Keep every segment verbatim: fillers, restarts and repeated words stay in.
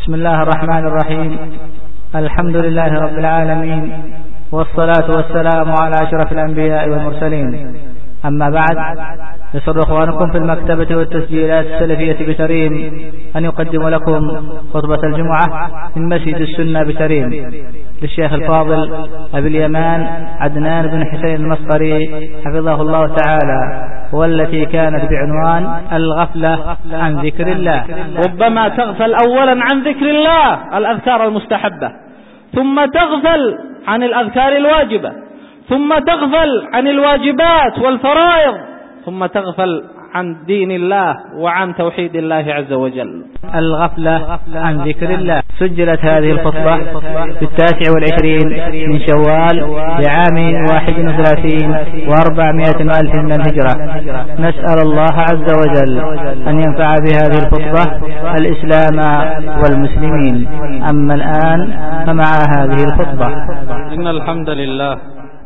بسم الله الرحمن الرحيم. الحمد لله رب العالمين، والصلاة والسلام على أشرف الأنبياء والمرسلين. أما بعد، يسر إخوانكم في المكتبة والتسجيلات السلفية بتريم أن يقدم لكم خطبة الجمعة من مسجد السنة بتريم للشيخ الفاضل أبي اليمان عدنان بن حسين المصقري حفظه الله تعالى، والتي كانت بعنوان الغفلة عن ذكر الله. ربما تغفل أولا عن ذكر الله، الأذكار المستحبة، ثم تغفل عن الأذكار الواجبة، ثم تغفل عن الواجبات والفرائض، ثم تغفل عن دين الله وعن توحيد الله عز وجل. الغفلة عن ذكر الله. سجلت هذه الخطبة في التاسع والعشرين من شوال لعام واحد وثلاثين وأربعمائة ألف من الهجرة. نسأل الله عز وجل أن ينفع بهذه الخطبة الإسلام والمسلمين. أما الآن فمع هذه الخطبة. إن الحمد لله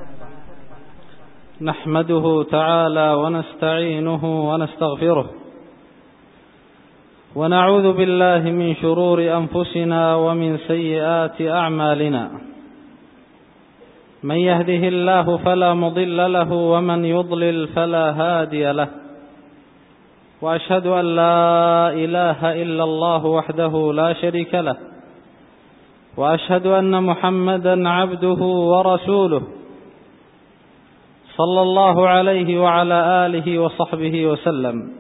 نحمده تعالى ونستعينه ونستغفره، ونعوذ بالله من شرور أنفسنا ومن سيئات أعمالنا. من يهده الله فلا مضل له، ومن يضلل فلا هادي له. وأشهد أن لا إله إلا الله وحده لا شريك له، وأشهد أن محمدا عبده ورسوله، صلى الله عليه وعلى آله وصحبه وسلم.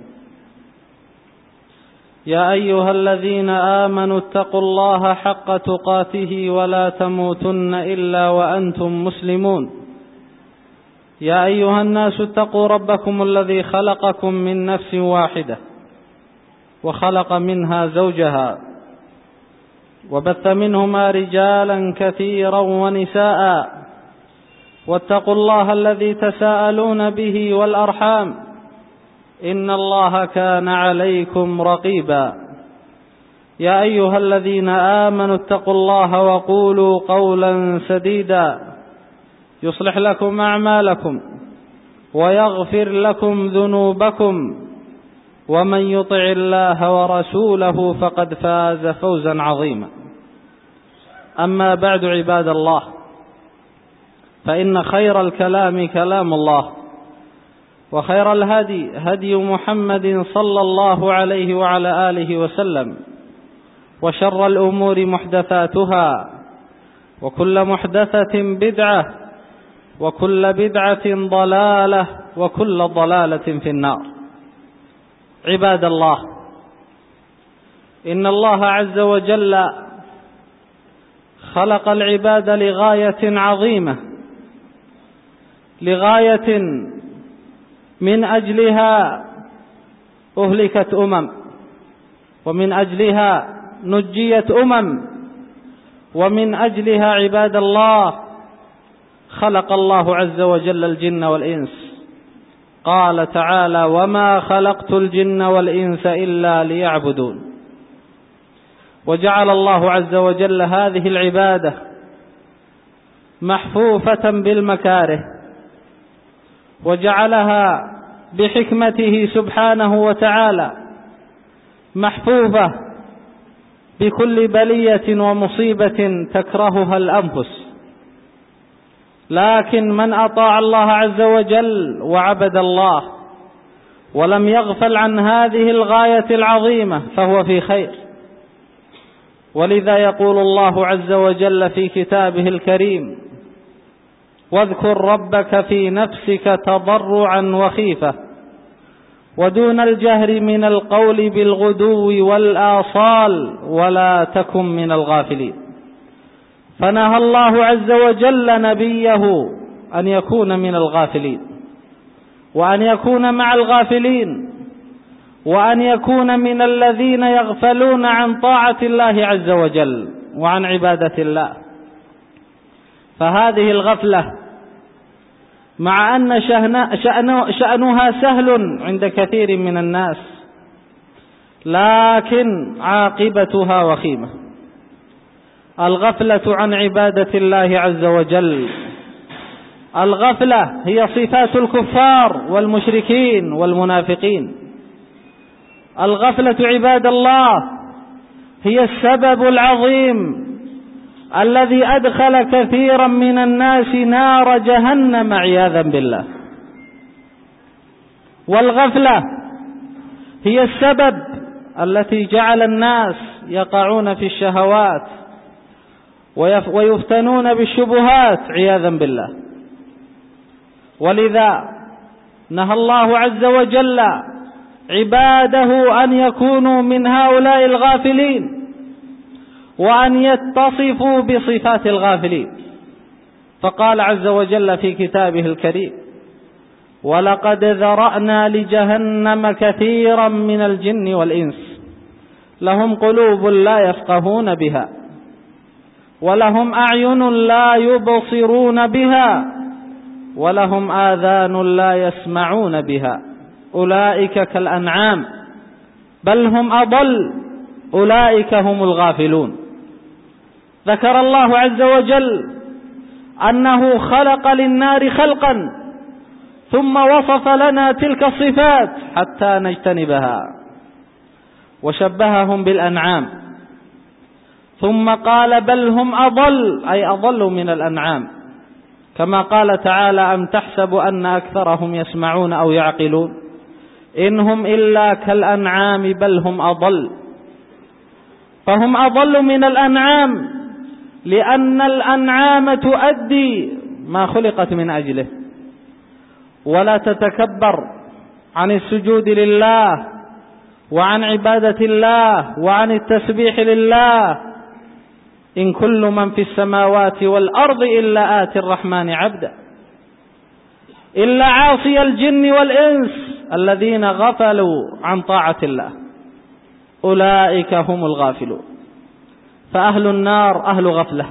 يا أيها الذين آمنوا اتقوا الله حق تقاته ولا تموتن إلا وأنتم مسلمون. يا أيها الناس اتقوا ربكم الذي خلقكم من نفس واحدة، وخلق منها زوجها، وبث منهما رجالا كثيرا ونساء. واتقوا الله الذي تساءلون به والأرحام، إن الله كان عليكم رقيبا. يا أيها الذين آمنوا اتقوا الله وقولوا قولا سديدا يصلح لكم أعمالكم ويغفر لكم ذنوبكم، ومن يطع الله ورسوله فقد فاز فوزا عظيما. أما بعد، عباد الله، فإن خير الكلام كلام الله، وخير الهدي هدي محمد صلى الله عليه وعلى آله وسلم، وشر الأمور محدثاتها، وكل محدثة بدعة، وكل بدعة ضلالة، وكل ضلالة في النار. عباد الله، إن الله عز وجل خلق العباد لغاية عظيمة، لغاية من أجلها أهلكت أمم، ومن أجلها نجيت أمم، ومن أجلها عباد الله خلق الله عز وجل الجن والإنس. قال تعالى: وما خلقت الجن والإنس إلا ليعبدون. وجعل الله عز وجل هذه العبادة محفوفة بالمكاره، وجعلها بحكمته سبحانه وتعالى محفوفة بكل بلية ومصيبة تكرهها الأنفس. لكن من أطاع الله عز وجل وعبد الله ولم يغفل عن هذه الغاية العظيمة فهو في خير. ولذا يقول الله عز وجل في كتابه الكريم: واذكر ربك في نفسك تضرعا وخيفة ودون الجهر من القول بالغدو والآصال ولا تكن من الغافلين. فنهى الله عز وجل نبيه أن يكون من الغافلين، وأن يكون مع الغافلين، وأن يكون من الذين يغفلون عن طاعة الله عز وجل وعن عبادة الله. فهذه الغفلة مع أن شأنها سهل عند كثير من الناس، لكن عاقبتها وخيمة. الغفلة عن عبادة الله عز وجل، الغفلة هي صفات الكفار والمشركين والمنافقين. الغفلة عباد الله هي السبب العظيم الذي أدخل كثيرا من الناس نار جهنم عياذا بالله. والغفلة هي السبب التي جعل الناس يقعون في الشهوات ويفتنون بالشبهات عياذا بالله. ولذا نهى الله عز وجل عباده أن يكونوا من هؤلاء الغافلين وأن يتصفوا بصفات الغافلين، فقال عز وجل في كتابه الكريم: ولقد ذرأنا لجهنم كثيرا من الجن والإنس لهم قلوب لا يفقهون بها ولهم أعين لا يبصرون بها ولهم آذان لا يسمعون بها أولئك كالأنعام بل هم أضل أولئك هم الغافلون. ذكر الله عز وجل أنه خلق للنار خلقا ثم وصف لنا تلك الصفات حتى نجتنبها، وشبههم بالأنعام، ثم قال بل هم أضل أي أضل من الأنعام، كما قال تعالى: أم تحسب أن أكثرهم يسمعون أو يعقلون إن هم إلا كالأنعام بل هم أضل. فهم أضل من الأنعام لأن الأنعام تؤدي ما خلقت من أجله ولا تتكبر عن السجود لله وعن عبادة الله وعن التسبيح لله. إن كل من في السماوات والأرض إلا آتي الرحمن عبدا إلا عاصي الجن والإنس الذين غفلوا عن طاعة الله أولئك هم الغافلون. فأهل النار أهل غفلة،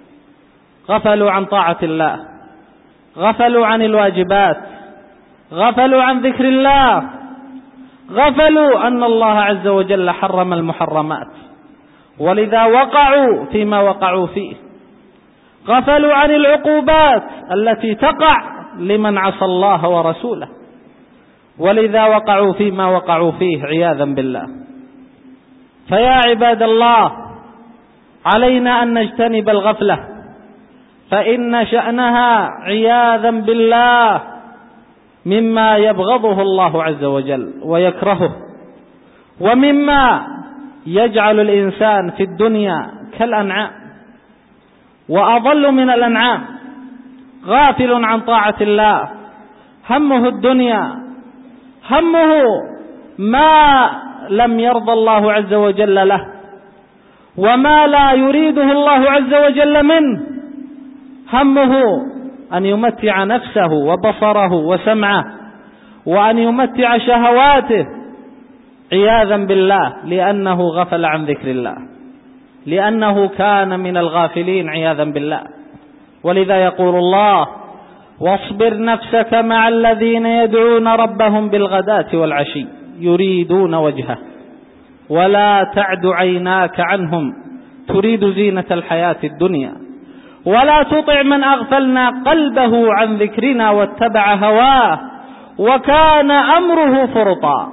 غفلوا عن طاعة الله، غفلوا عن الواجبات، غفلوا عن ذكر الله، غفلوا أن الله عز وجل حرم المحرمات، ولذا وقعوا فيما وقعوا فيه. غفلوا عن العقوبات التي تقع لمن عصى الله ورسوله، ولذا وقعوا فيما وقعوا فيه عياذا بالله. فيا عباد الله، علينا أن نجتنب الغفلة، فإن شأنها عياذا بالله مما يبغضه الله عز وجل ويكرهه، ومما يجعل الإنسان في الدنيا كالأنعام وأضل من الأنعام، غافل عن طاعة الله، همه الدنيا، همه ما لم يرضى الله عز وجل له وما لا يريده الله عز وجل منه، همه أن يمتع نفسه وبصره وسمعه وأن يمتع شهواته عياذا بالله، لأنه غفل عن ذكر الله، لأنه كان من الغافلين عياذا بالله. ولذا يقول الله: واصبر نفسك مع الذين يدعون ربهم بالغداة والعشي يريدون وجهه ولا تعد عيناك عنهم تريد زينة الحياة الدنيا ولا تطع من أغفلنا قلبه عن ذكرنا واتبع هواه وكان أمره فرطا.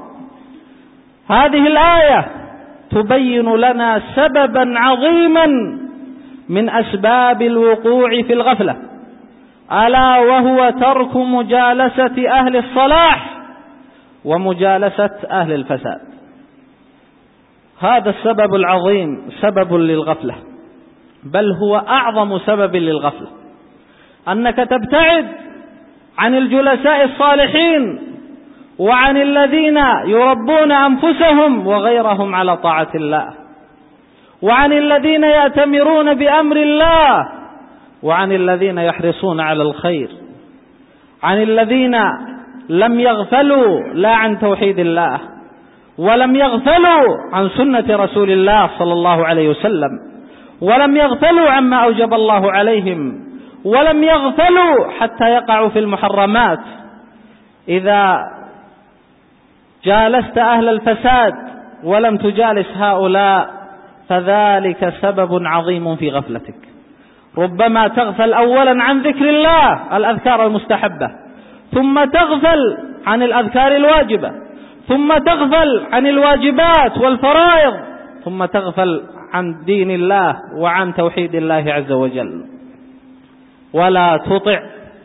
هذه الآية تبين لنا سببا عظيما من أسباب الوقوع في الغفلة، ألا وهو ترك مجالسة أهل الصلاح ومجالسة أهل الفساد. هذا السبب العظيم سبب للغفلة، بل هو أعظم سبب للغفلة، أنك تبتعد عن الجلساء الصالحين وعن الذين يربون أنفسهم وغيرهم على طاعة الله، وعن الذين يأتمرون بأمر الله، وعن الذين يحرصون على الخير، عن الذين لم يغفلوا لا عن توحيد الله ولم يغفلوا عن سنة رسول الله صلى الله عليه وسلم، ولم يغفلوا عما أوجب الله عليهم، ولم يغفلوا حتى يقعوا في المحرمات. إذا جالست أهل الفساد ولم تجالس هؤلاء فذلك سبب عظيم في غفلتك. ربما تغفل أولا عن ذكر الله الأذكار المستحبة، ثم تغفل عن الأذكار الواجبة، ثم تغفل عن الواجبات والفرائض، ثم تغفل عن دين الله وعن توحيد الله عز وجل. ولا تطع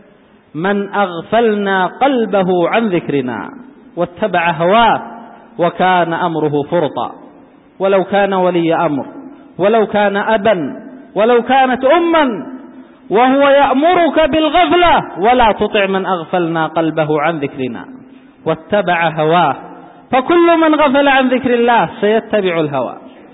من أغفلنا قلبه عن ذكرنا واتبع هواه وكان أمره فرطا. ولو كان ولي أمر، ولو كان أبا، ولو كانت أما، وهو يأمرك بالغفلة، ولا تطع من أغفلنا قلبه عن ذكرنا واتبع هواه. فكل من غفل عن ذكر الله سيتبع الهوى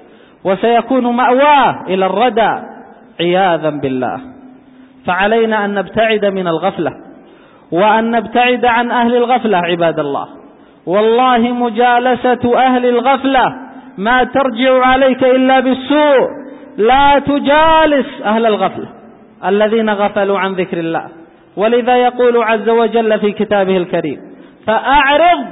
وسيكون مأواه إلى الردى عياذا بالله. فعلينا أن نبتعد من الغفلة وأن نبتعد عن أهل الغفلة عباد الله. والله مجالسة أهل الغفلة ما ترجع عليك إلا بالسوء. لا تجالس أهل الغفلة الذين غفلوا عن ذكر الله. ولذا يقول عز وجل في كتابه الكريم: فأعرض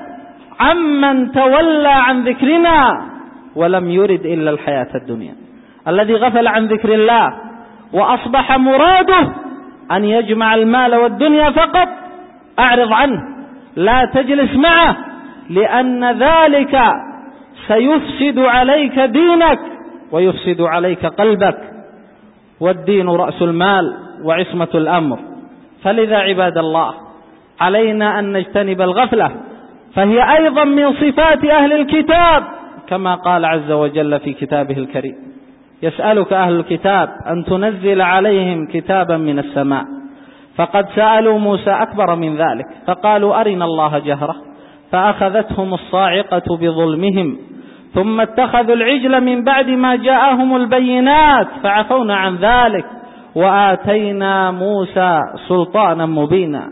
عمن تولى عن ذكرنا ولم يرد إلا الحياة الدنيا. الذي غفل عن ذكر الله وأصبح مراده أن يجمع المال والدنيا فقط، أعرض عنه، لا تجلس معه، لأن ذلك سيفسد عليك دينك ويفسد عليك قلبك، والدين رأس المال وعصمة الأمر. فلذا عباد الله علينا أن نجتنب الغفلة، فهي أيضا من صفات أهل الكتاب كما قال عز وجل في كتابه الكريم: يسألك أهل الكتاب أن تنزل عليهم كتابا من السماء. فقد سألوا موسى أكبر من ذلك فقالوا أرنا الله جهرة فأخذتهم الصاعقة بظلمهم ثم اتخذوا العجل من بعد ما جاءهم البينات فعفونا عن ذلك وآتينا موسى سلطانا مبينا.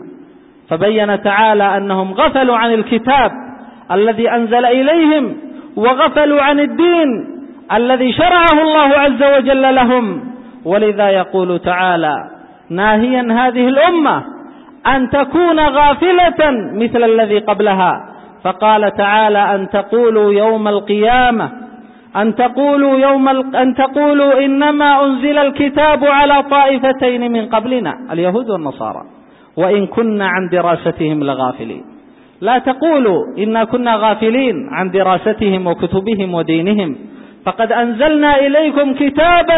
فبين تعالى أنهم غفلوا عن الكتاب الذي أنزل إليهم وغفلوا عن الدين الذي شرعه الله عز وجل لهم. ولذا يقول تعالى ناهيا هذه الأمة أن تكون غافلة مثل الذي قبلها، فقال تعالى: أن تقولوا يوم القيامة أن تقولوا يوم ال... أن تقولوا إنما أنزل الكتاب على طائفتين من قبلنا اليهود والنصارى وإن كنا عن دراستهم لغافلين. لا تقولوا إنا كنا غافلين عن دراستهم وكتبهم ودينهم، فقد أنزلنا إليكم كتابا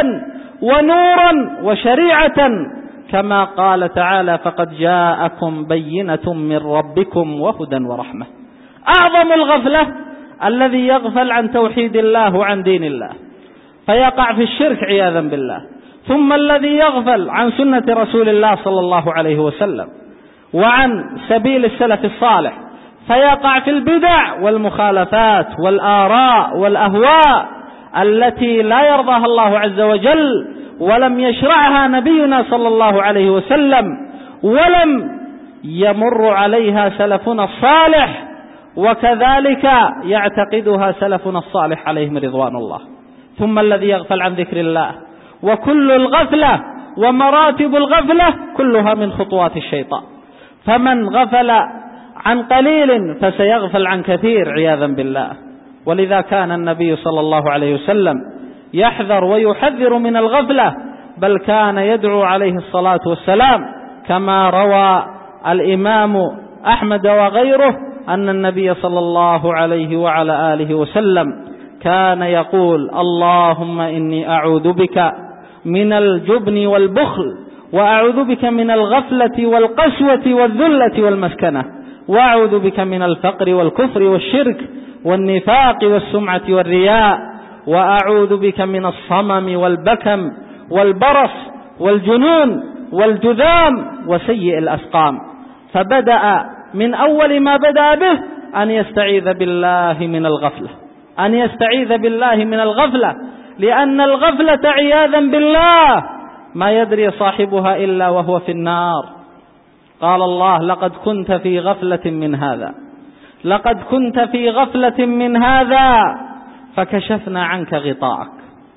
ونورا وشريعة، كما قال تعالى: فقد جاءكم بينة من ربكم وهدى ورحمة. أعظم الغفلة الذي يغفل عن توحيد الله وعن دين الله فيقع في الشرك عياذا بالله، ثم الذي يغفل عن سنة رسول الله صلى الله عليه وسلم وعن سبيل السلف الصالح فيقع في البدع والمخالفات والآراء والأهواء التي لا يرضاها الله عز وجل ولم يشرعها نبينا صلى الله عليه وسلم ولم يمر عليها سلفنا الصالح، وكذلك يعتقدها سلفنا الصالح عليهم رضوان الله. ثم الذي يغفل عن ذكر الله، وكل الغفلة ومراتب الغفلة كلها من خطوات الشيطان، فمن غفل عن قليل فسيغفل عن كثير عياذا بالله. ولذا كان النبي صلى الله عليه وسلم يحذر ويحذر من الغفلة، بل كان يدعو عليه الصلاة والسلام كما روى الإمام أحمد وغيره أن النبي صلى الله عليه وعلى آله وسلم كان يقول: اللهم إني أعوذ بك من الجبن والبخل، وأعوذ بك من الغفلة والقسوة والذلة والمسكنة، وأعوذ بك من الفقر والكفر والشرك والنفاق والسمعة والرياء، وأعوذ بك من الصمم والبكم والبرص والجنون والجذام وسيء الأسقام. فبدأ من أول ما بدأ به أن يستعيذ بالله من الغفلة، أن يستعيذ بالله من الغفلة، لأن الغفلة عياذا بالله ما يدري صاحبها إلا وهو في النار. قال الله: لقد كنت في غفلة من هذا لقد كنت في غفلة من هذا فكشفنا عنك غطاءك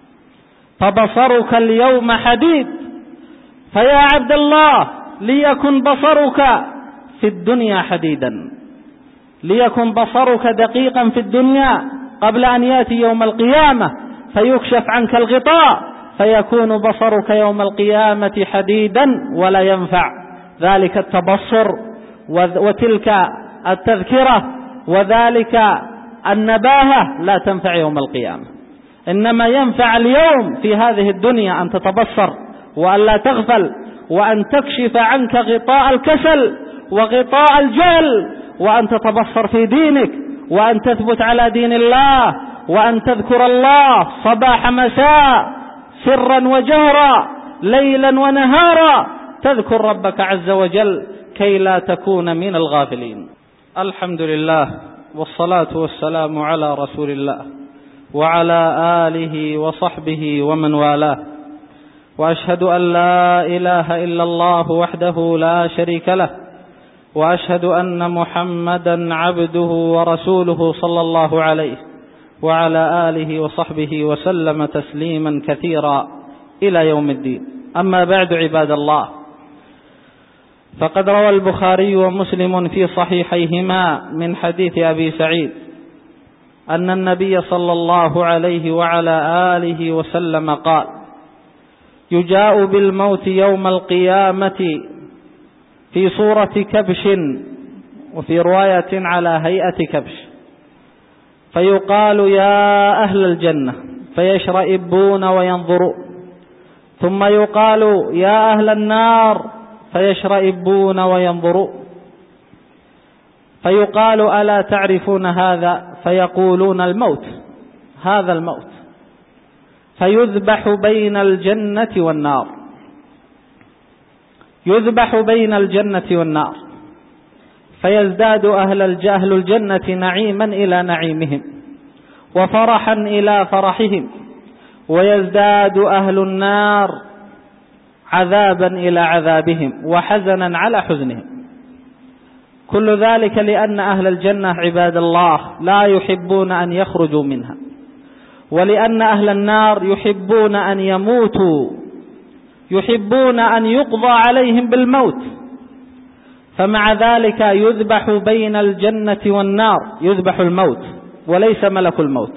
فبصرك اليوم حديد. فيا عبد الله ليكن بصرك في الدنيا حديدا، ليكن بصرك دقيقا في الدنيا قبل أن يأتي يوم القيامة فيكشف عنك الغطاء فيكون بصرك يوم القيامة حديدا ولا ينفع ذلك التبصر وتلك التذكرة وذلك النباهة لا تنفع يوم القيامة. إنما ينفع اليوم في هذه الدنيا أن تتبصر وأن لا تغفل، وأن تكشف عنك غطاء الكسل وغطاء الجهل، وأن تتبصر في دينك، وأن تثبت على دين الله، وأن تذكر الله صباح مساء سرا وجهرا ليلا ونهارا، تذكر ربك عز وجل كي لا تكون من الغافلين. الحمد لله والصلاة والسلام على رسول الله وعلى آله وصحبه ومن والاه، وأشهد أن لا إله إلا الله وحده لا شريك له، وأشهد أن محمدا عبده ورسوله صلى الله عليه وعلى آله وصحبه وسلم تسليما كثيرا إلى يوم الدين. أما بعد عباد الله، فقد روى البخاري ومسلم في صحيحيهما من حديث أبي سعيد أن النبي صلى الله عليه وعلى آله وسلم قال: يجاء بالموت يوم القيامة في صورة كبش، وفي رواية على هيئة كبش، فيقال: يا أهل الجنة، فيشرئبون وينظرون، ثم يقال: يا أهل النار، فيشرئبون وينظرون، فيقال: ألا تعرفون هذا؟ فيقولون: الموت، هذا الموت. فيذبح بين الجنة والنار، يذبح بين الجنة والنار، فيزداد أهل أهل الجنة نعيما إلى نعيمهم، وفرحا إلى فرحهم، ويزداد أهل النار عذابا إلى عذابهم، وحزنا على حزنهم. كل ذلك لأن أهل الجنة عباد الله لا يحبون أن يخرجوا منها، ولأن أهل النار يحبون أن يموتوا، يحبون أن يقضى عليهم بالموت، فمع ذلك يذبح بين الجنة والنار، يذبح الموت وليس ملك الموت.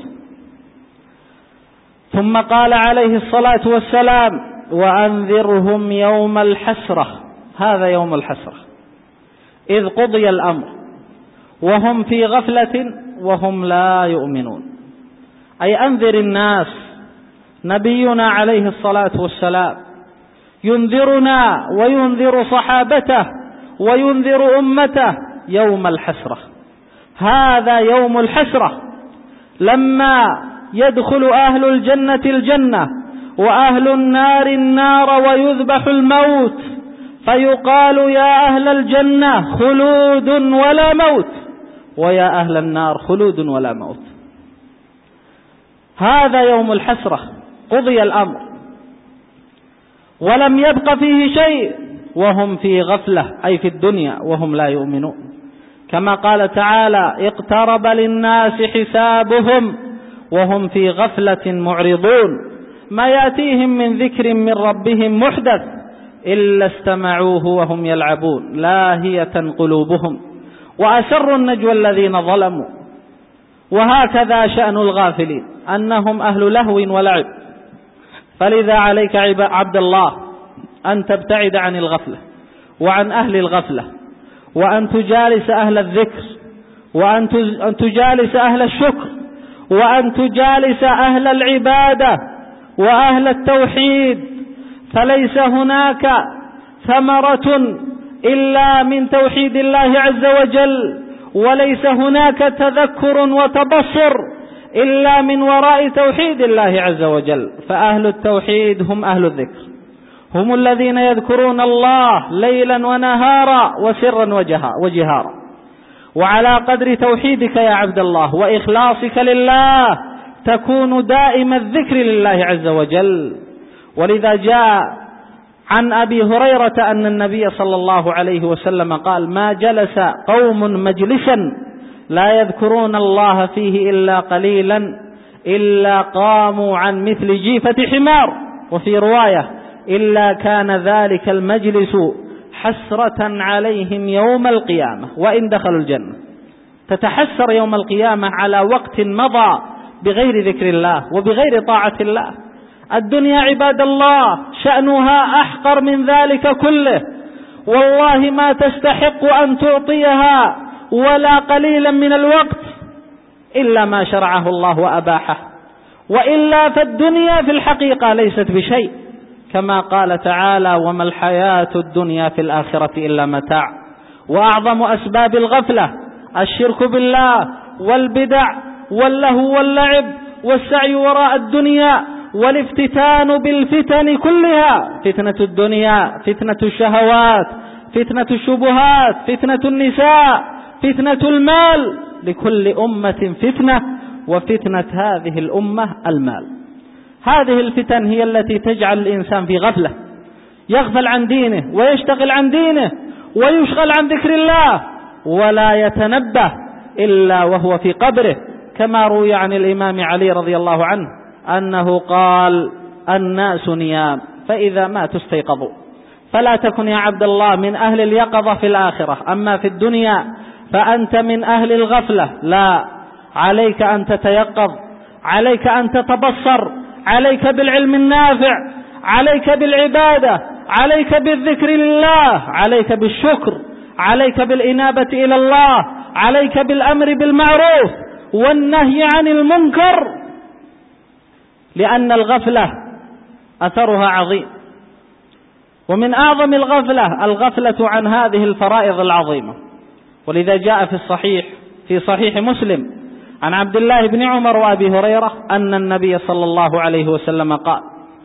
ثم قال عليه الصلاة والسلام: وأنذرهم يوم الحسرة، هذا يوم الحسرة، إذ قضي الأمر وهم في غفلة وهم لا يؤمنون. أي أنذر الناس. نبينا عليه الصلاة والسلام ينذرنا وينذر صحابته وينذر أمته يوم الحسرة. هذا يوم الحسرة، لما يدخل أهل الجنة الجنة وأهل النار النار ويذبح الموت، فيقال: يا أهل الجنة خلود ولا موت، ويا أهل النار خلود ولا موت. هذا يوم الحسرة، قضي الأمر ولم يبق فيه شيء وهم في غفلة، أي في الدنيا، وهم لا يؤمنون. كما قال تعالى: اقترب للناس حسابهم وهم في غفلة معرضون، ما يأتيهم من ذكر من ربهم محدث إلا استمعوه وهم يلعبون، لاهية قلوبهم، وأسروا النجوى الذين ظلموا. وهكذا شأن الغافلين، أنهم أهل لهو ولعب. فلذا عليك عبد الله أن تبتعد عن الغفلة وعن أهل الغفلة، وأن تجالس أهل الذكر، وأن تجالس أهل الشكر، وأن تجالس أهل العبادة وأهل التوحيد. فليس هناك ثمرة إلا من توحيد الله عز وجل، وليس هناك تذكر وتبصر إلا من وراء توحيد الله عز وجل. فأهل التوحيد هم أهل الذكر، هم الذين يذكرون الله ليلا ونهارا وسرا وجهارا. وعلى قدر توحيدك يا عبد الله وإخلاصك لله تكون دائم الذكر لله عز وجل. ولذا جاء عن أبي هريرة أن النبي صلى الله عليه وسلم قال: ما جلس قوم مجلسا لا يذكرون الله فيه إلا قليلا إلا قاموا عن مثل جيفة حمار، وفي رواية: إلا كان ذلك المجلس حسرة عليهم يوم القيامة وإن دخلوا الجنة. تتحسر يوم القيامة على وقت مضى بغير ذكر الله وبغير طاعة الله. الدنيا عباد الله شأنها أحقر من ذلك كله، والله ما تستحق أن تعطيها ولا قليلا من الوقت إلا ما شرعه الله وأباحه. وإلا فالدنيا في الحقيقة ليست بشيء، كما قال تعالى: وما الحياة الدنيا في الآخرة إلا متاع. وأعظم أسباب الغفلة الشرك بالله والبدع واللهو واللعب والسعي وراء الدنيا والافتتان بالفتن كلها: فتنة الدنيا، فتنة الشهوات، فتنة الشبهات، فتنة النساء، فتنة المال. لكل أمة فتنة، وفتنة هذه الأمة المال. هذه الفتن هي التي تجعل الإنسان في غفلة، يغفل عن دينه ويشتغل عن دينه ويشغل عن ذكر الله، ولا يتنبه إلا وهو في قبره، كما روي عن الإمام علي رضي الله عنه أنه قال: الناس نيام فإذا ماتوا استيقظوا. فلا تكن يا عبد الله من أهل اليقظة في الآخرة، أما في الدنيا فأنت من أهل الغفلة. لا، عليك أن تتيقظ، عليك أن تتبصر، عليك بالعلم النافع، عليك بالعبادة، عليك بالذكر لله، عليك بالشكر، عليك بالإنابة إلى الله، عليك بالأمر بالمعروف والنهي عن المنكر، لأن الغفلة أثرها عظيم. ومن أعظم الغفلة الغفلة عن هذه الفرائض العظيمة. ولذا جاء في الصحيح في صحيح مسلم عن عبد الله بن عمر وأبي هريرة أن النبي صلى الله عليه وسلم قال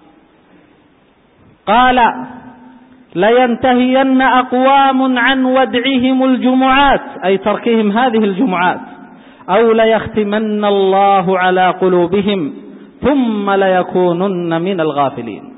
قال لينتهين أقوام عن ودعهم الجمعات، أي تركهم هذه الجمعات، أو ليختمن الله على قلوبهم ثم ليكونن من الغافلين.